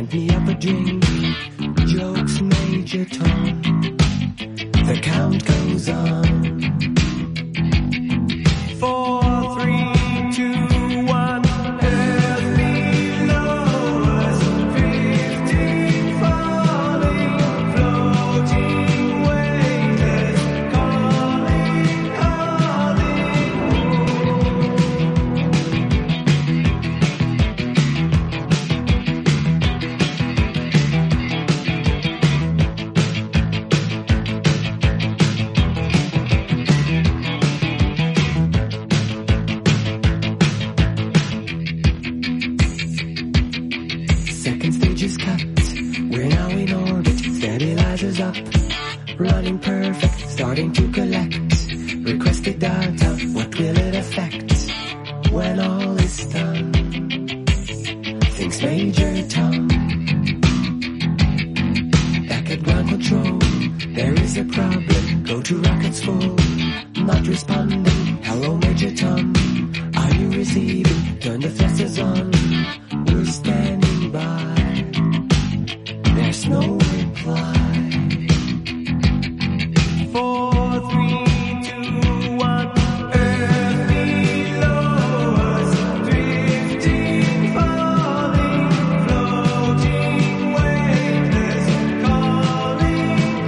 sent me up a drink. Jokes, Major Tom. The count goes on. 4, 3, 2, 1. Earth below us, 15 falling, floating weightless, calling, Second stage is cut. We're now in orbit. Stabilizers up. Running perfect. Starting to collect. Requested data. What will it affect when all is done? Thinks Major Tom. Back at ground control. There is a problem. Go to rockets full. Not responding. Hello, Major Tom. Are you receiving? Turn the thrusters on. We're standing by. There's no reply. 4, 3, 2, 1. Earth below us, 15 falling, floating weightless, calling,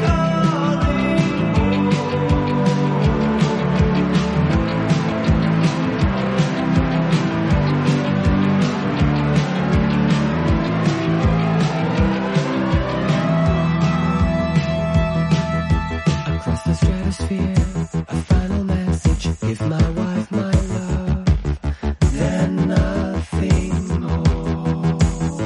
across the stratosphere, a final message. Give my wife my love, then nothing more.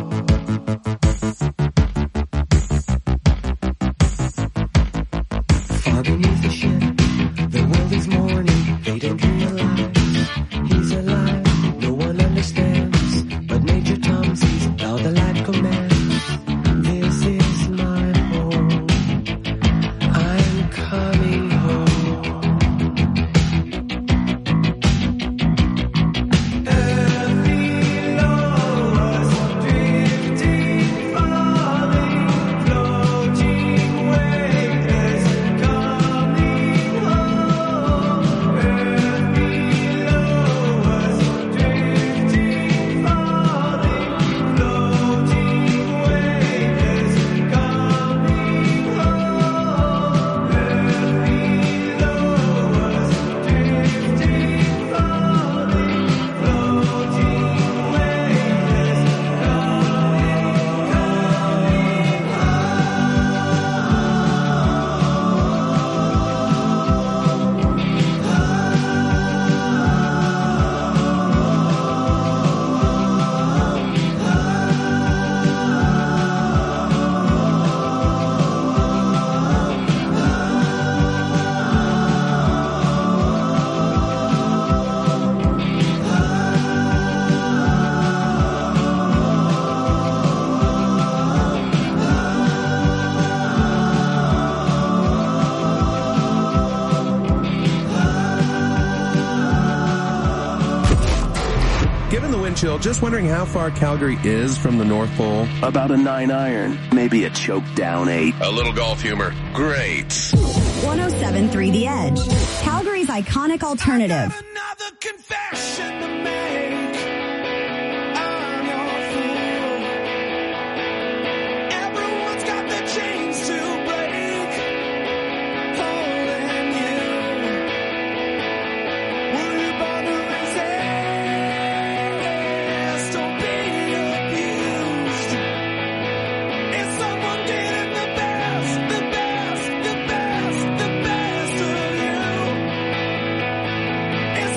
Far beneath the ship, the world is mourning. They don't realize he's alive. No one understands, but Major Tom sees how the light commands. This is my home. I'm coming home. Earth below us, drifting, falling, floating, weightless, coming home. Earth below us, drifting, falling, floating, weightless, coming home. Earth below us, drifting, falling, floating, Given the wind chill, just wondering how far Calgary is from the North Pole. About a 9 iron, maybe a choke down 8. A little golf humor. Great. 107.3 The Edge. Calgary's iconic alternative. Another confession to make. I'm your fool. Everyone's got their chains to break. Holding you. Were you born to resist? Don't be abused. Is someone getting the best, the best, the best, the best of you?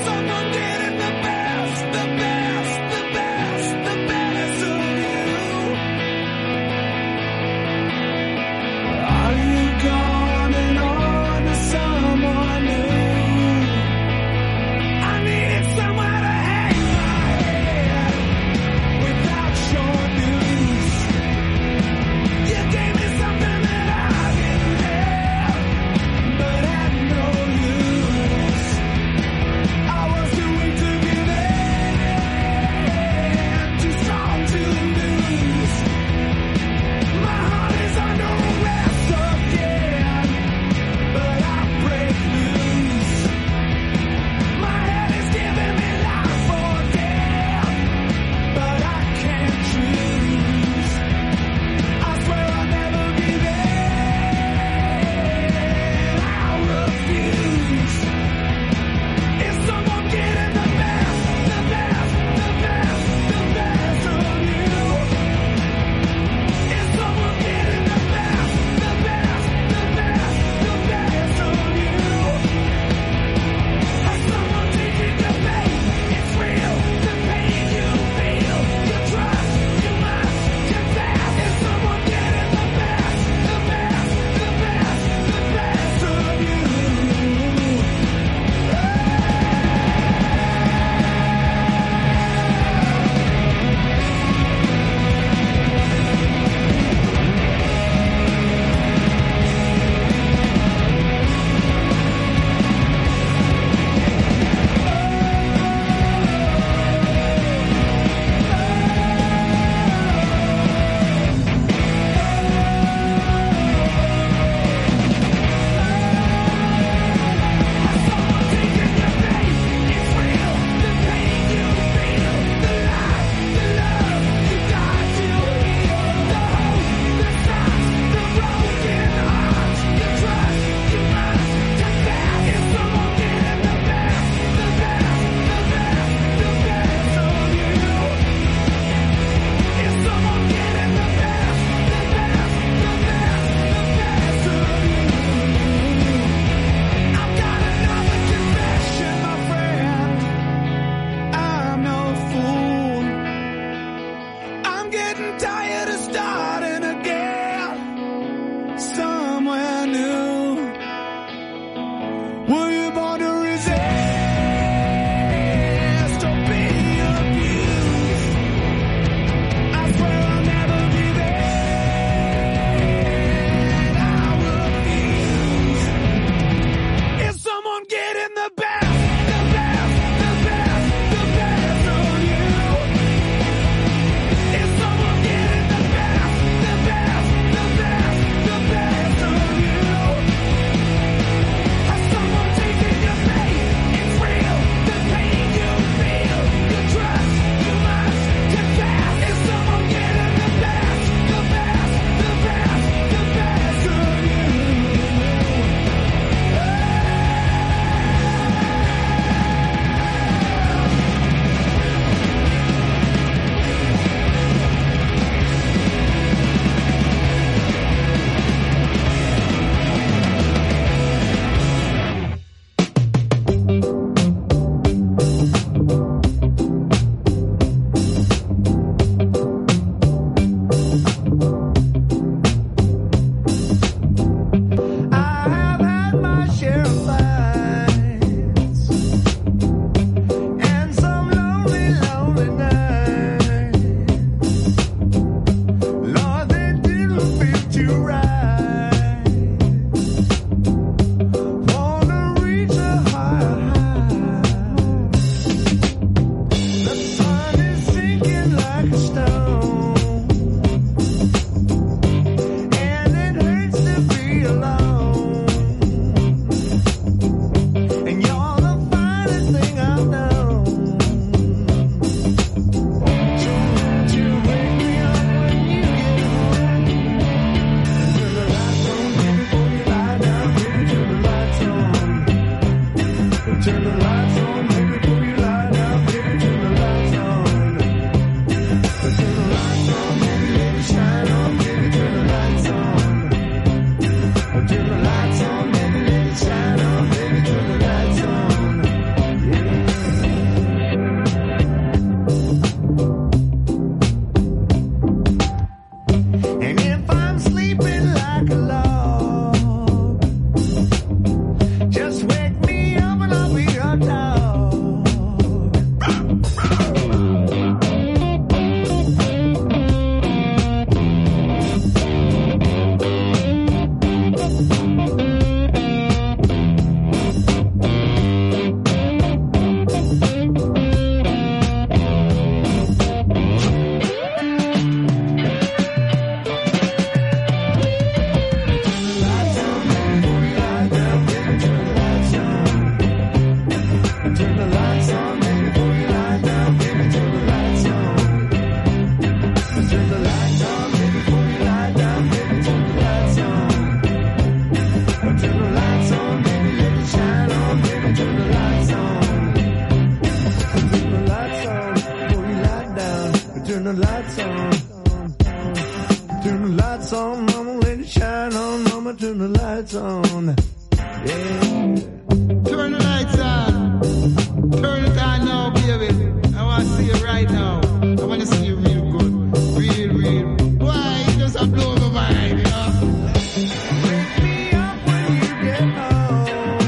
Turn the lights on, mama, let it shine on, mama, turn the lights on. Yeah. Turn the lights on. Turn it on now, baby. I want to see you right now. I want to see you real good. Real. Why? You just have blown my mind, you know? Wake me up when you get home.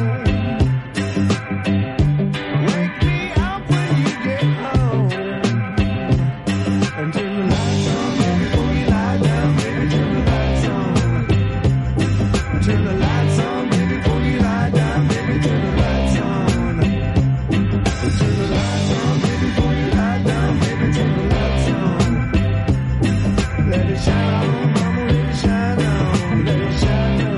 Wake me up when you get home. And turn the lights on, baby, before you lie down, baby, turn the lights on. Turn the lights on, baby, before you lie down, baby, turn the lights on. Turn the lights on, baby, before you lie down, baby, turn the lights on. Let it shine on, mama, let it shine on, let it shine on.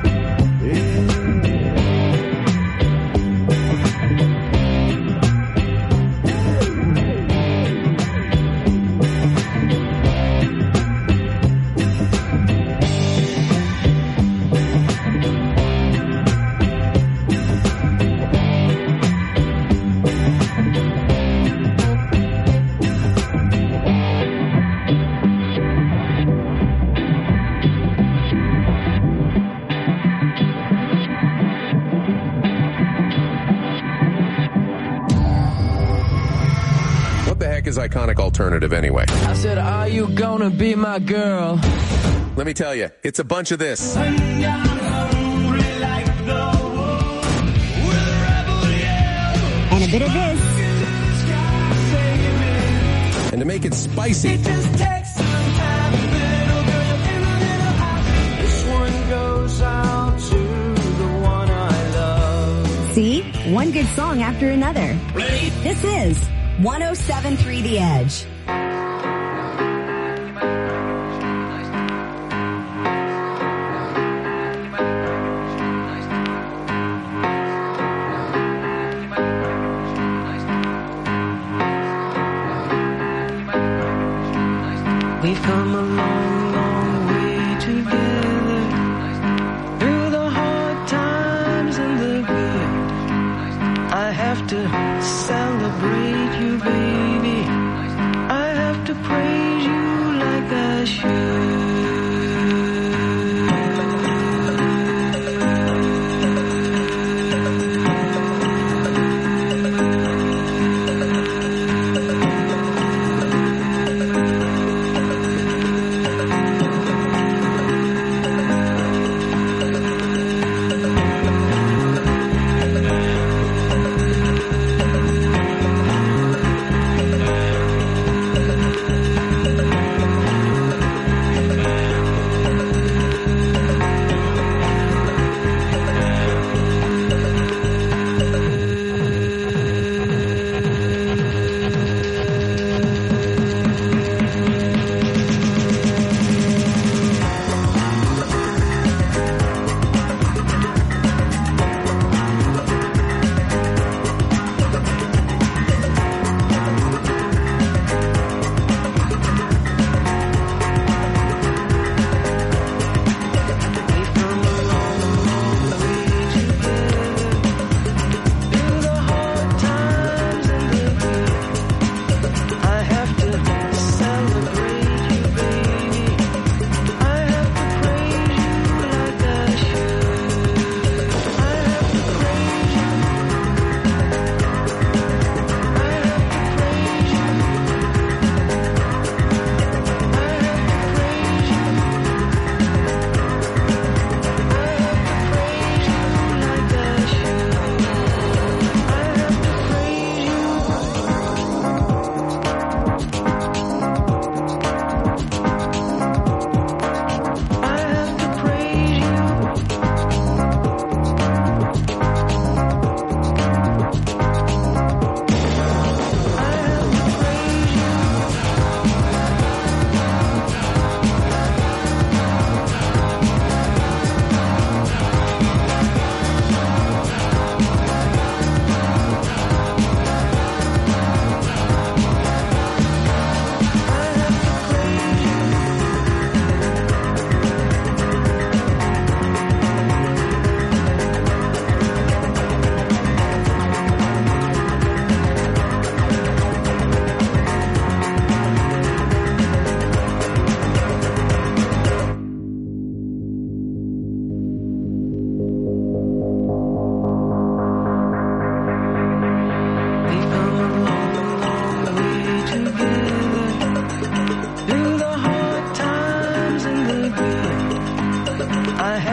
What the heck is Iconic Alternative anyway? I said, are you gonna be my girl? Let me tell you, it's a bunch of this. And And a bit of this. And to make it spicy, this one goes out to the one I love. See? One good song after another. This is 107.3 The Edge. We've come a long, long way together. Through the hard times and the good. I have to celebrate you, baby. I have to praise you like I should.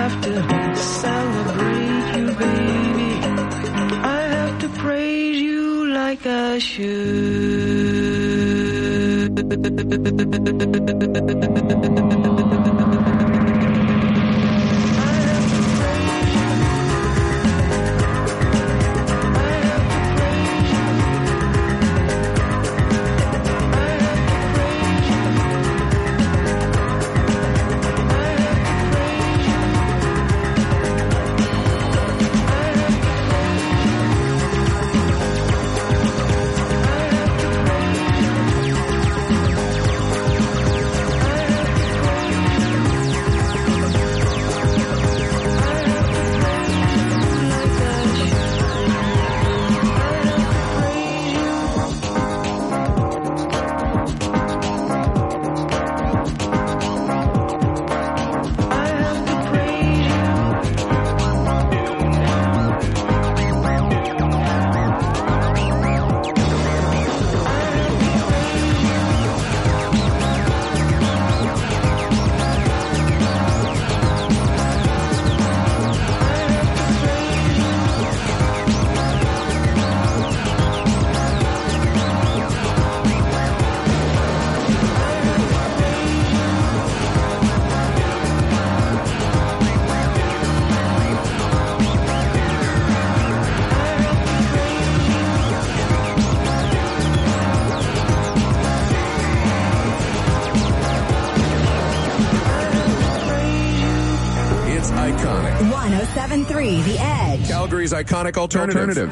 have to celebrate you, baby. I have to praise you like I should. Iconic. 107.3 The Edge. Calgary's iconic alternative.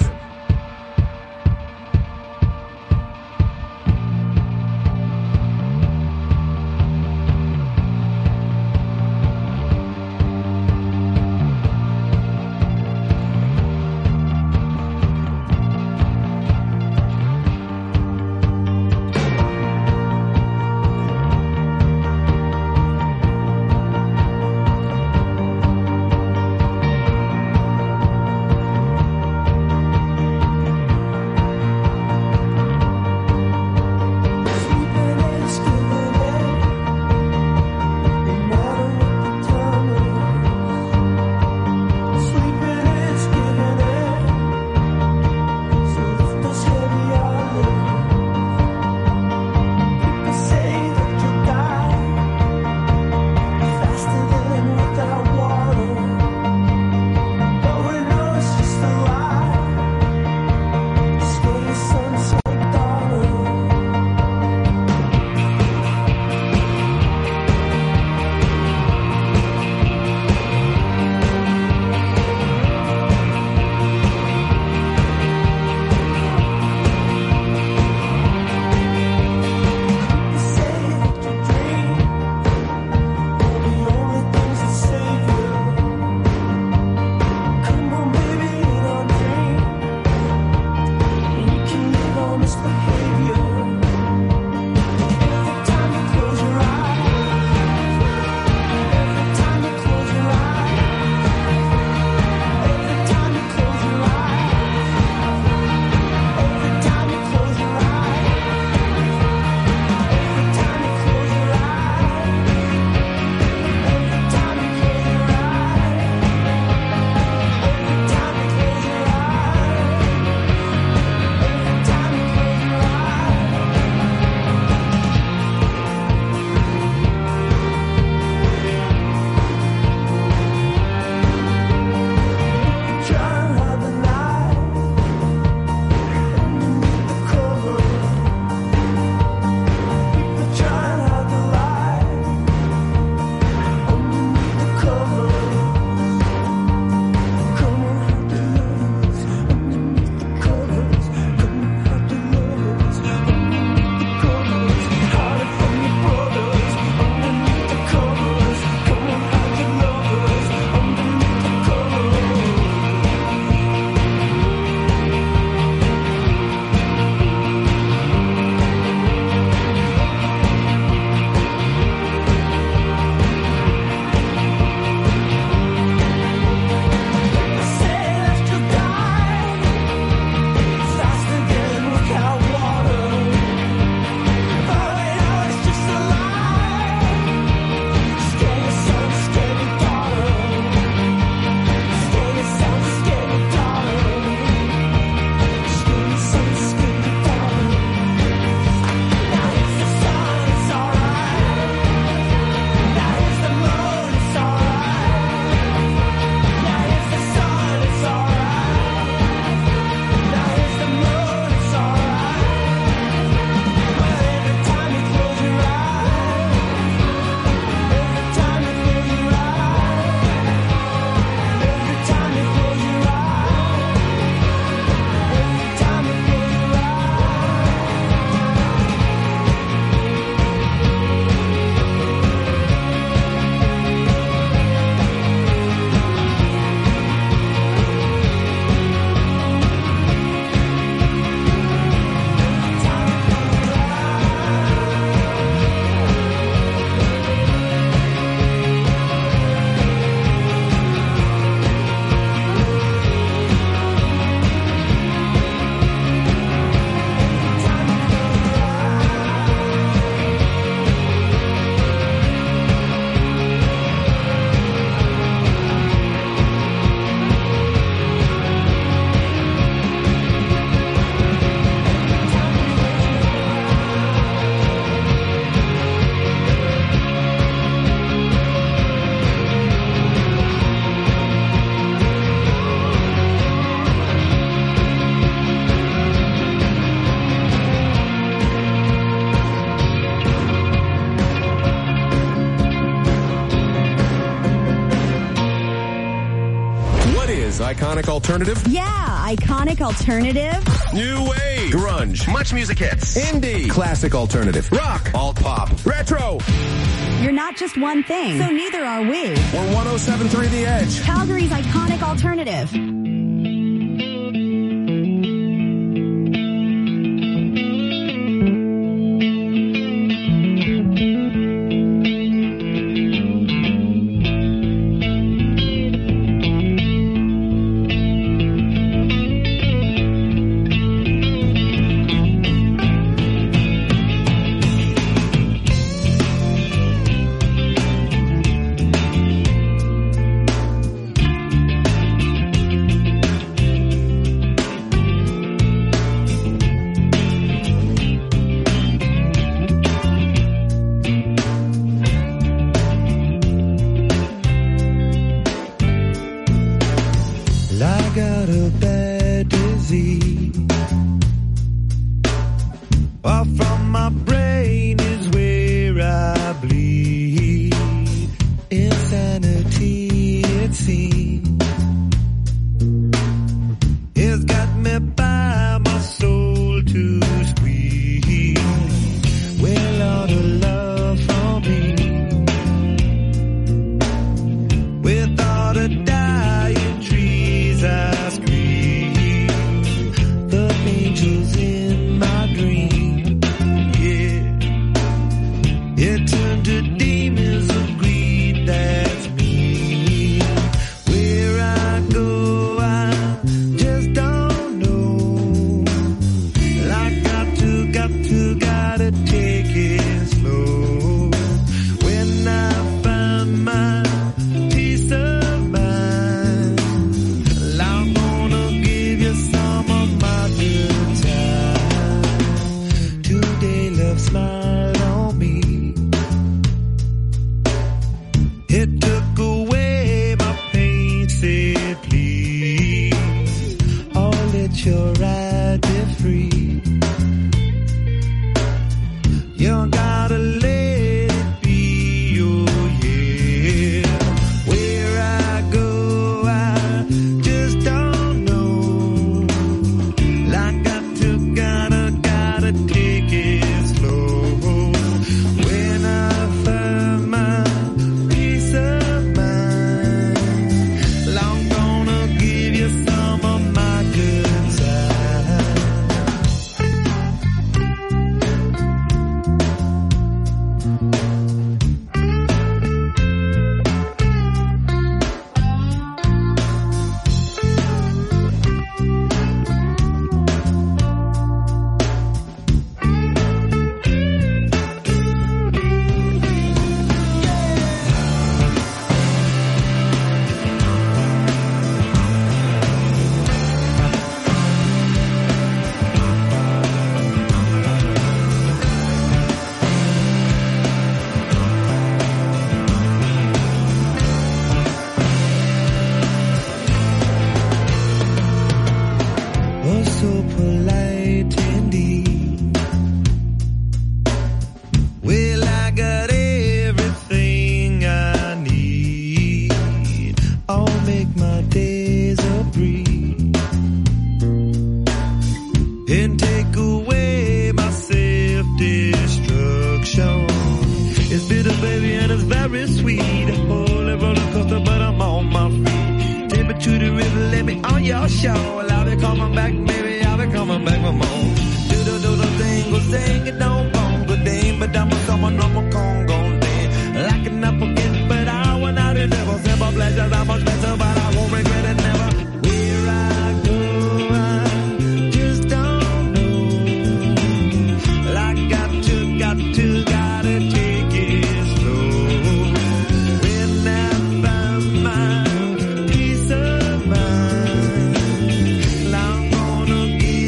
Calgary's iconic alternative. Yeah, iconic alternative. New wave. Grunge. Much music hits. Indie. Classic alternative. Rock. Alt pop. Retro. You're not just one thing, so neither are we. We're 107.3 The Edge. Calgary's iconic alternative.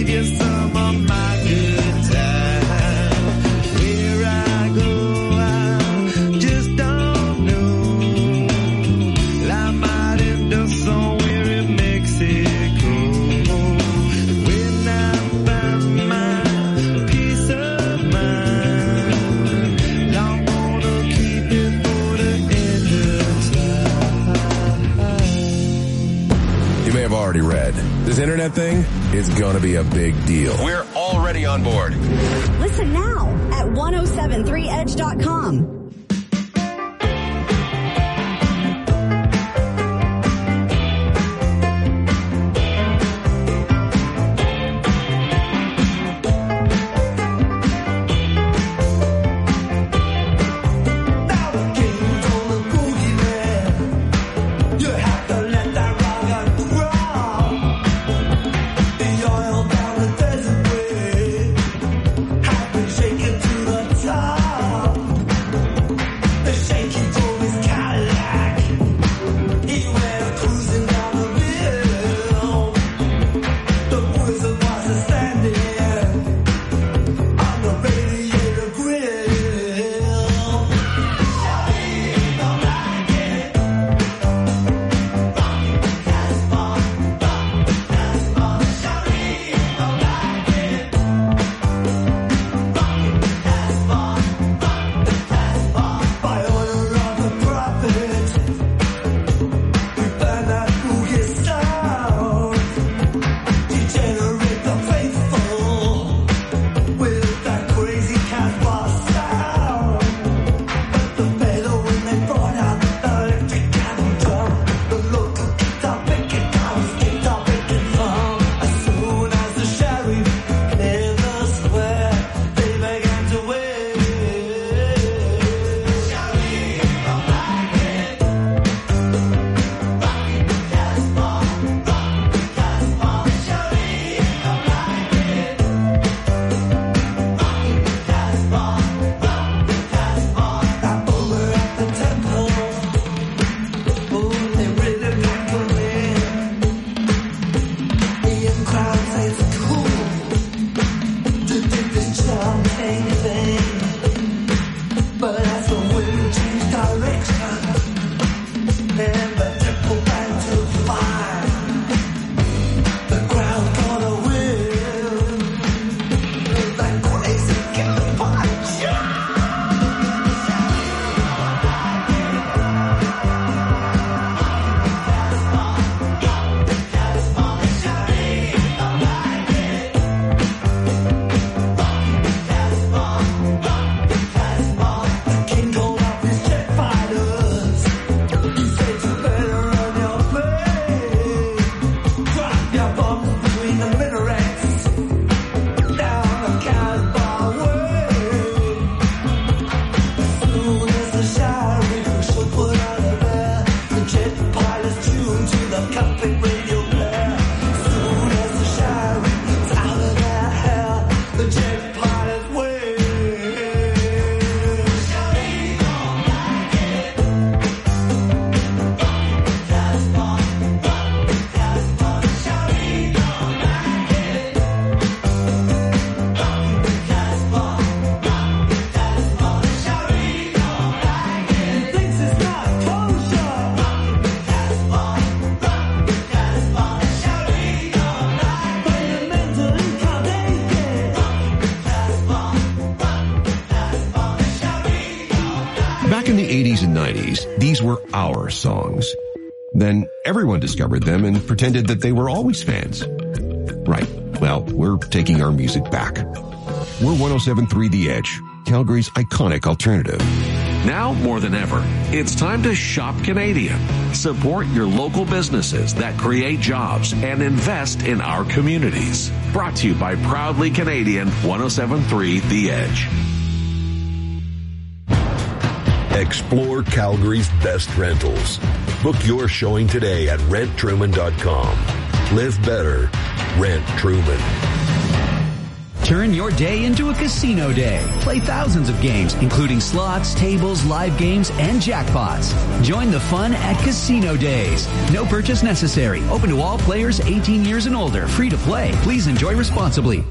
Where I go, I already read. This internet thing is going to be a big deal. We're already on board. Listen now at 1073edge.com. Shaking to the top. Back in the 80s and 90s, these were our songs. Then everyone discovered them and pretended that they were always fans. Right. Well, we're taking our music back. We're 107.3 The Edge, Calgary's iconic alternative. Now more than ever, it's time to shop Canadian. Support your local businesses that create jobs and invest in our communities. Brought to you by Proudly Canadian 107.3 The Edge. Explore Calgary's best rentals. Book your showing today at renttruman.com. Live better. Rent Truman. Turn your day into a casino day. Play thousands of games, including slots, tables, live games, and jackpots. Join the fun at Casino Days. No purchase necessary. Open to all players 18 years and older. Free to play. Please enjoy responsibly.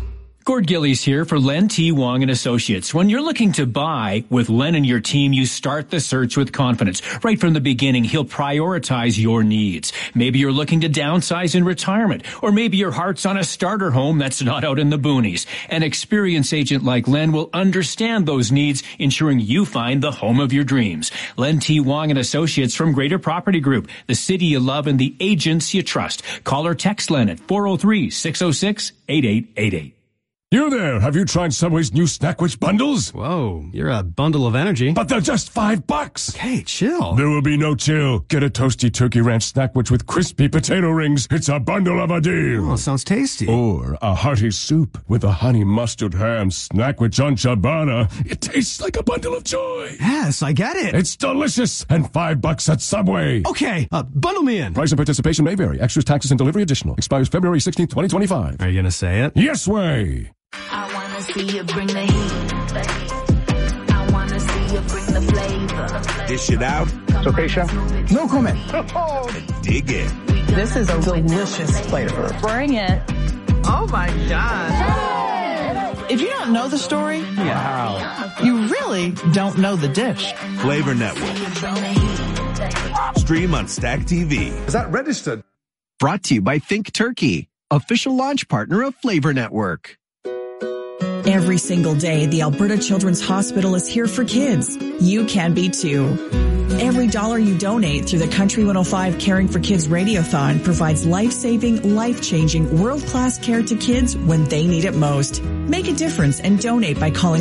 Gord Gillies here for Len T. Wong and Associates. When you're looking to buy with Len and your team, you start the search with confidence. Right from the beginning, he'll prioritize your needs. Maybe you're looking to downsize in retirement, or maybe your heart's on a starter home that's not out in the boonies. An experienced agent like Len will understand those needs, ensuring you find the home of your dreams. Len T. Wong and Associates from Greater Property Group, the city you love and the agents you trust. Call or text Len at 403-606-8888. You there, have you tried Subway's new Snackwich bundles? Whoa, you're a bundle of energy. But they're just $5. Okay, chill. There will be no chill. Get a toasty turkey ranch Snackwich with crispy potato rings. It's a bundle of a deal. Oh, sounds tasty. Or a hearty soup with a honey mustard ham Snackwich on ciabatta. It tastes like a bundle of joy. Yes, I get it. It's delicious and $5 at Subway. Okay, bundle me in. Price and participation may vary. Extras, taxes, and delivery additional. Expires February 16th, 2025. Are you going to say it? Yes way. I wanna see you bring the heat. I wanna see you bring the flavor. Dish it out. It's okay, chef. No comment. Dig in. This is a delicious flavor. Bring it. Oh my God. If you don't know the story, you really don't know the dish. Flavor Network. Stream on Stack TV. Is that registered? Brought to you by Think Turkey, official launch partner of Flavor Network. Every single day, the Alberta Children's Hospital is here for kids. You can be too. Every dollar you donate through the Country 105 Caring for Kids Radiothon provides life-saving, life-changing, world-class care to kids when they need it most. Make a difference and donate by calling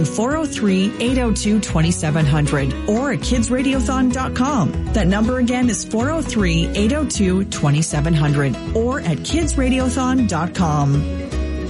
403-802-2700 or at kidsradiothon.com. That number again is 403-802-2700 or at kidsradiothon.com.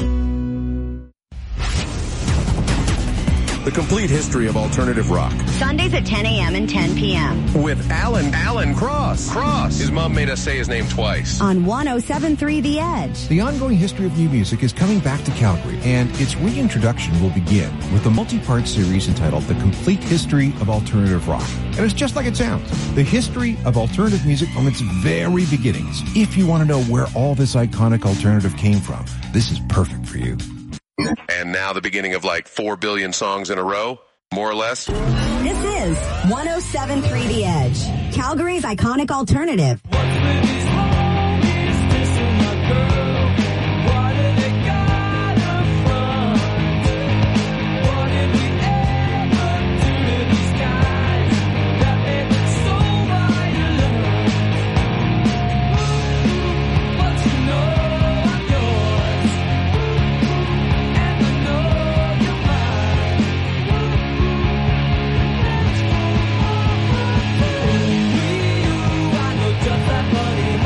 The complete history of alternative rock. Sundays at 10 a.m. and 10 p.m. With Alan Cross. His mom made us say his name twice. On 107.3 The Edge. The ongoing history of new music is coming back to Calgary, and its reintroduction will begin with a multi-part series entitled The Complete History of Alternative Rock. And it's just like it sounds. The history of alternative music from its very beginnings. If you want to know where all this iconic alternative came from, this is perfect for you. And now the beginning of like 4 billion songs in a row, more or less. This is 107.3 The Edge, Calgary's iconic alternative. Just like money.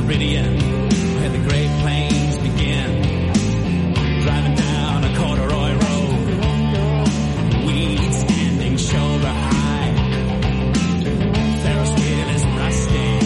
meridian, where the Great Plains begin. Driving down a corduroy road, weeds standing shoulder high. Ferris wheel is rusting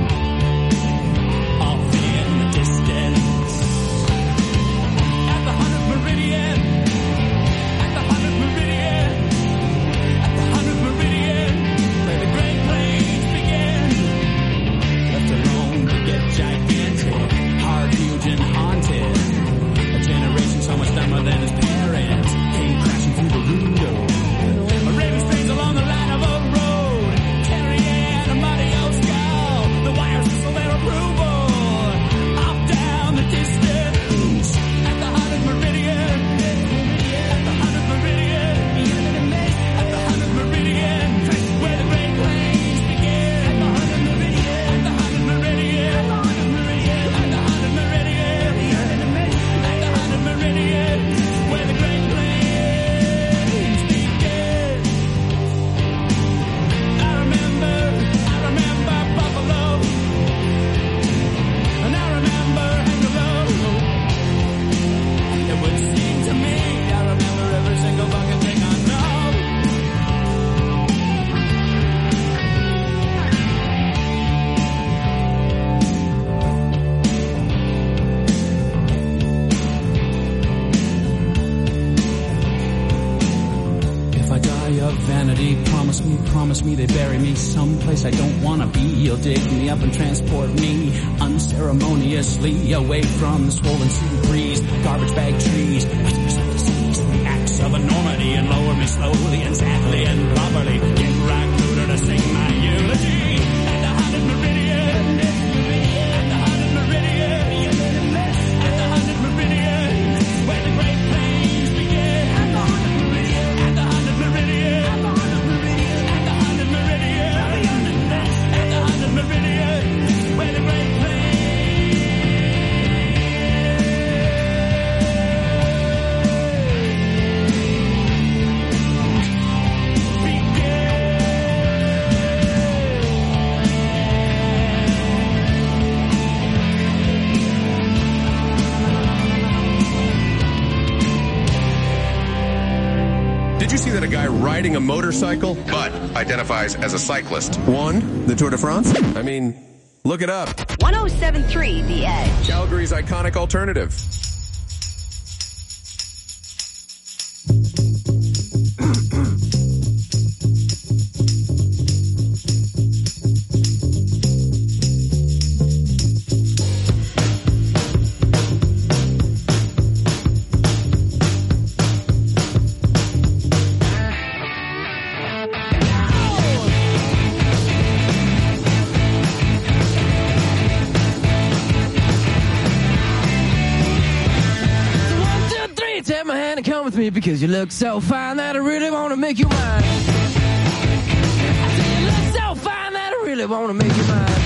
off in the distance. At the 100th meridian, at the 100th meridian, at the 100th meridian, where the Great Plains begin. Left alone to get gigantic, hard, huge, and haunted. A generation so much dumber than his parents came crashing through the window. A raven strays along the line of a road, carrying a muddy old skull. The wires whistle their approval. Off down the distance, at the 100th meridian, at the 100th meridian, at the 100th meridian, where the Great Plains begin. At the 100th meridian, at the 100th meridian, at the 100th meridian, at the 100th meridian, at the 100th meridian, where the Great Plains begin. I remember Buffalo, and I remember Hangalow. It would seem to me I remember every single fucking thing I know. If I die of vanity, promise me they bury me someplace I don't wanna be. You'll dig me up and transport me unceremoniously away from the swollen sea breeze, garbage bag trees, whispers of disease, the axe of enormity, and lower me slowly and sadly and properly. Get right cooler to sing my eulogy. At the 100th meridian, at the 100th meridian, at the 100th meridian, where the Great Plains begin. At the 100th meridian, at the 100th meridian, at the 100th meridian, at the 100th meridian, at the 100th meridian, where the Great Plains. Did you see that a guy riding a motorcycle but identifies as a cyclist won the Tour de France? I mean, look it up. 107.3 The Edge. Calgary's iconic alternative. Take my hand and come with me because you look so fine that I really want to make you mine. I say you look so fine that I really want to make you mine.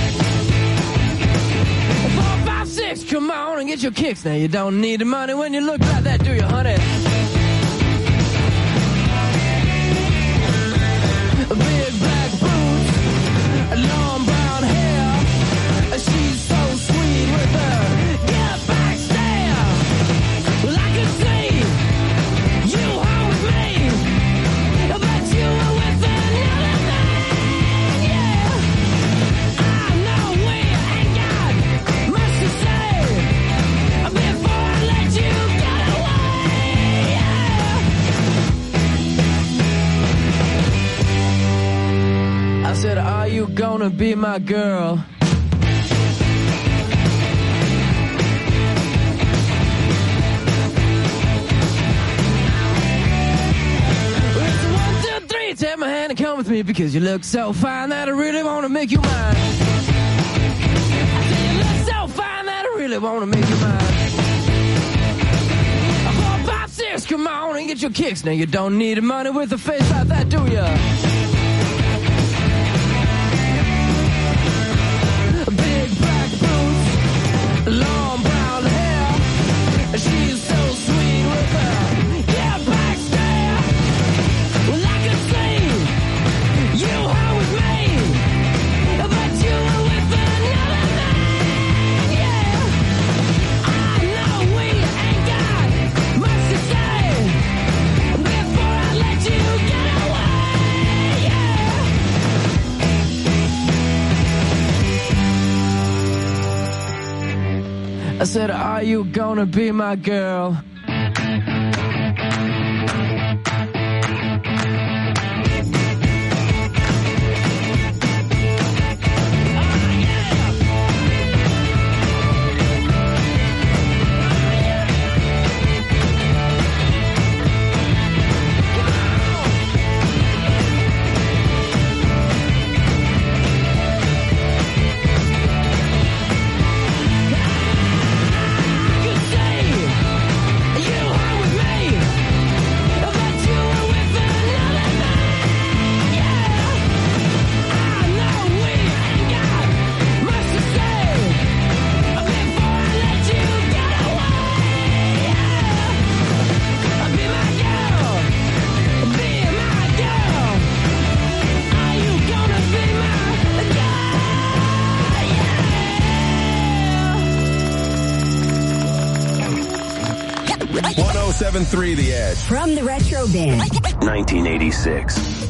4, 5, 6, come on and get your kicks. Now you don't need the money when you look like that, do you, honey? Big black boots, long brown hair. She's so sweet with her get back stare. Well, I could see you home with me, but you were with another man, yeah. I know we ain't got much to say before I let you get away, yeah. I said, are you gonna be my girl? Take my hand and come with me because you look so fine that I really want to make you mine. I say you look so fine that I really want to make you mine. 4, 5, 6, come on and get your kicks. Now you don't need the money with a face like that, do ya? Big black boots, long brown hair. She's so sweet with her. Yeah, back stare. Well, I could see you home with me, but you were with another man. I said, are you gonna be my girl? The Edge. From the Retro Bin. 1986.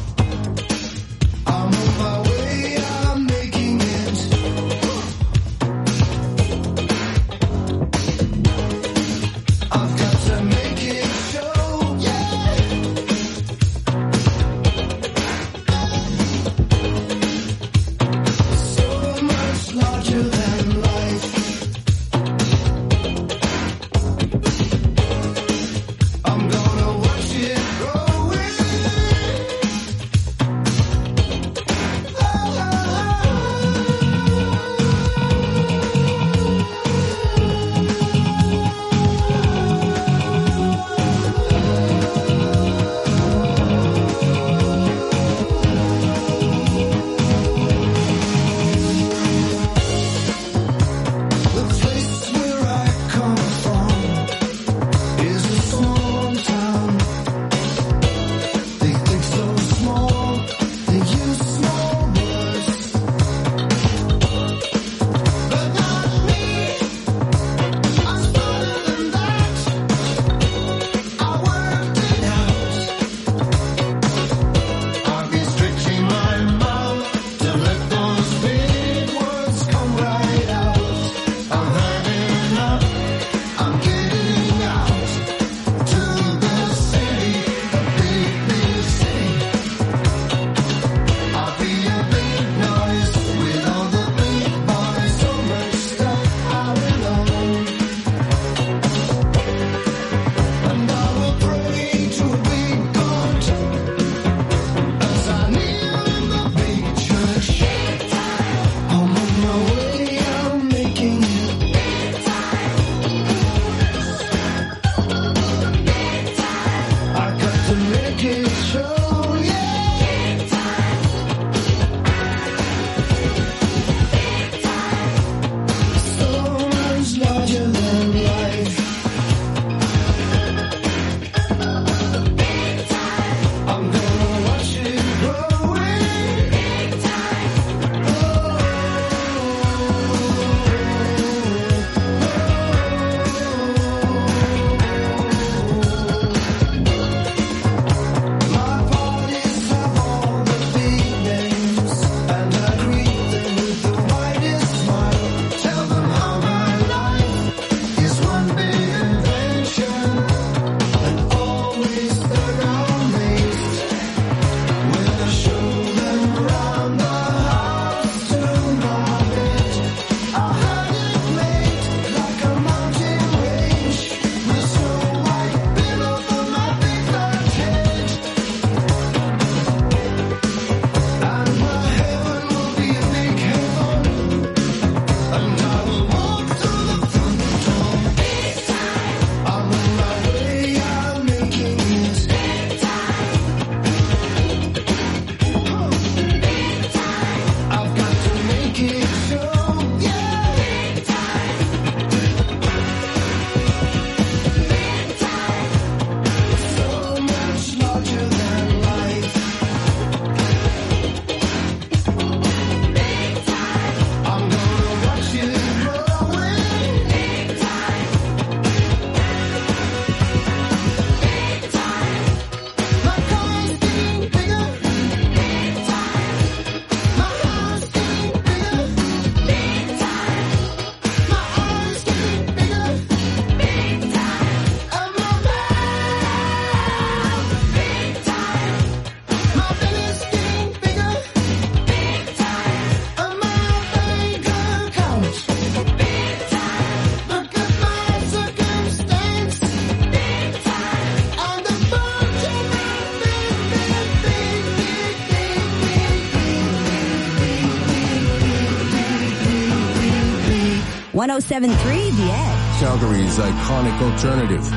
107.3 The Edge. Calgary's iconic alternative.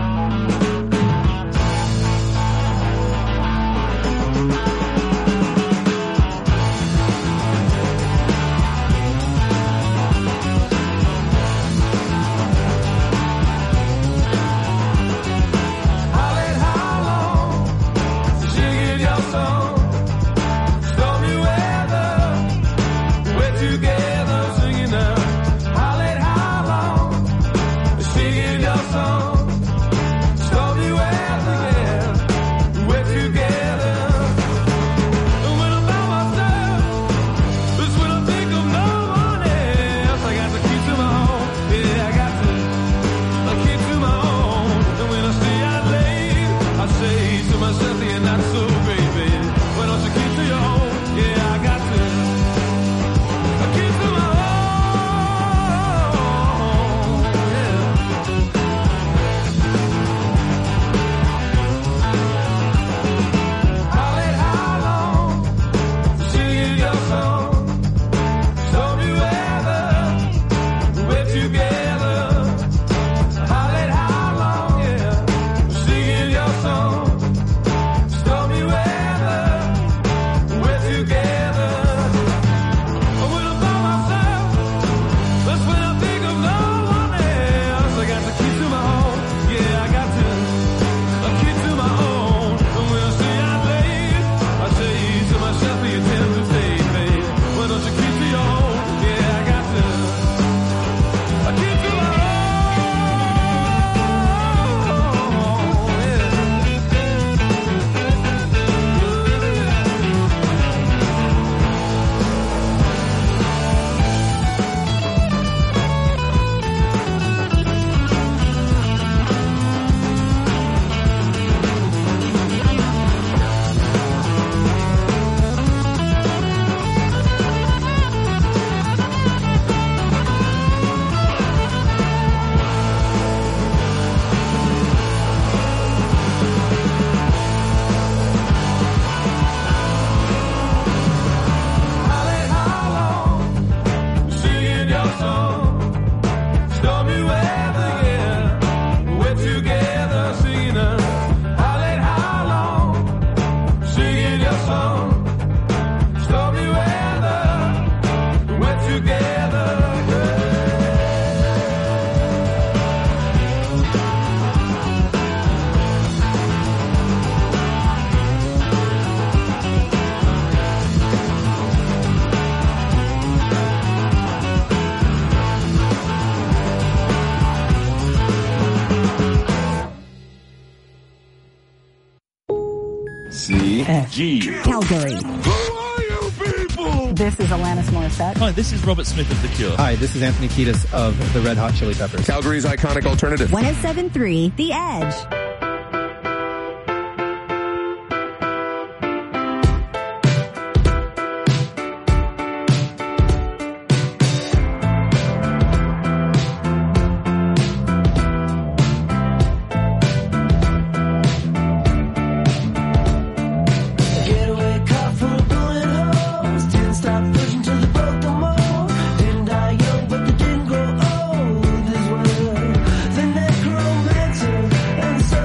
G. Calgary. Who are you people? This is Alanis Morissette. Hi, this is Robert Smith of The Cure. Hi, this is Anthony Kiedis of the Red Hot Chili Peppers. Calgary's iconic alternative. 107.3 The Edge. And so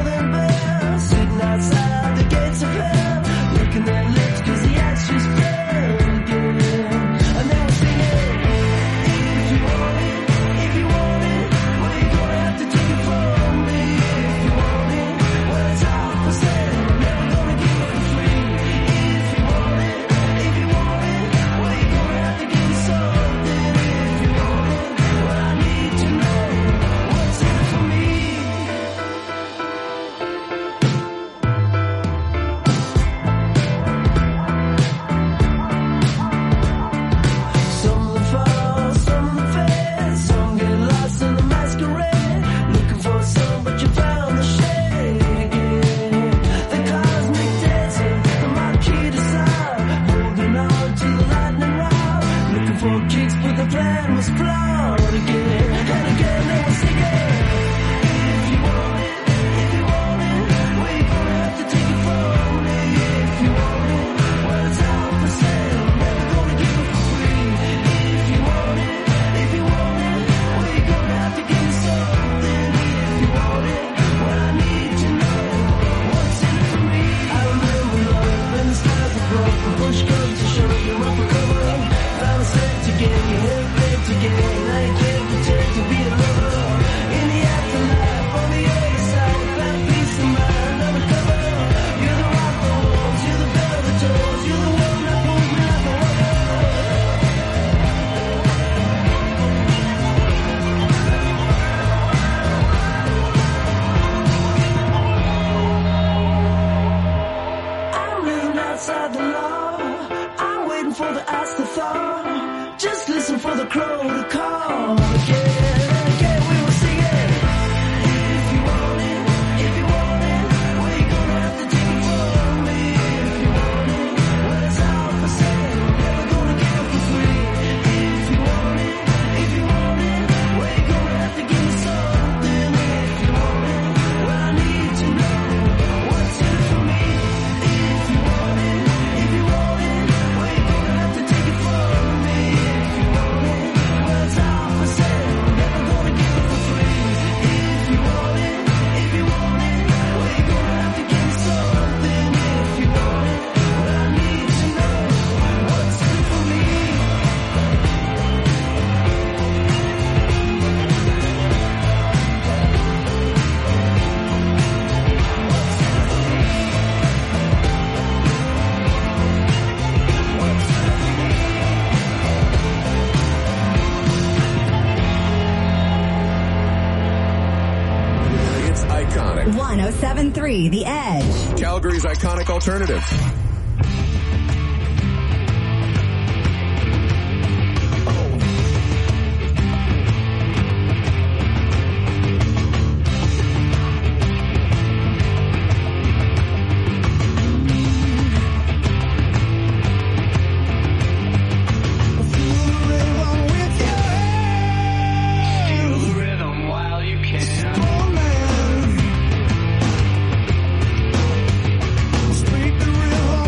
protocol. Again, we will sing it. If you want it, well, you're gonna have to take it from me. If you want it, well, it's all for sale. Never gonna get it for free. If you want it, well, you're gonna have to give me something. If you want it, well, I need to know what's in it for me. If you want it, well, you're gonna have to take it from me. If you want it, well, it's all for sale. Never gonna get it for free. If you want it, well, you're gonna have to give me something. If you want it, well, I need to know what's in it for me. It's iconic. 107.3 The Edge. Calgary's iconic alternative. Speak the real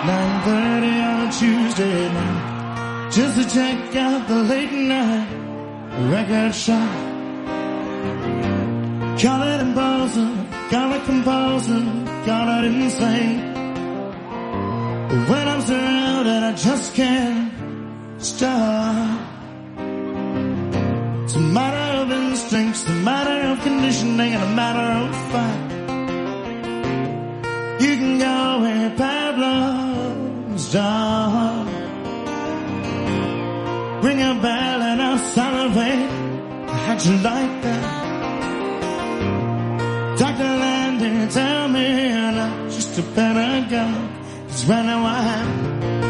9:30 on a Tuesday night, just to check out the late night record shop. Call it imposing, call it composing, call it insane. But when I'm surrounded, I just can't stop. It's a matter of instinct, it's a matter of conditioning, and a matter of fact. You can go where Pablo's dog. Ring a bell and I'll salivate. How'd you like that? Dr. Landy, tell me you're not just a pedagogue. 'Cause right now I am.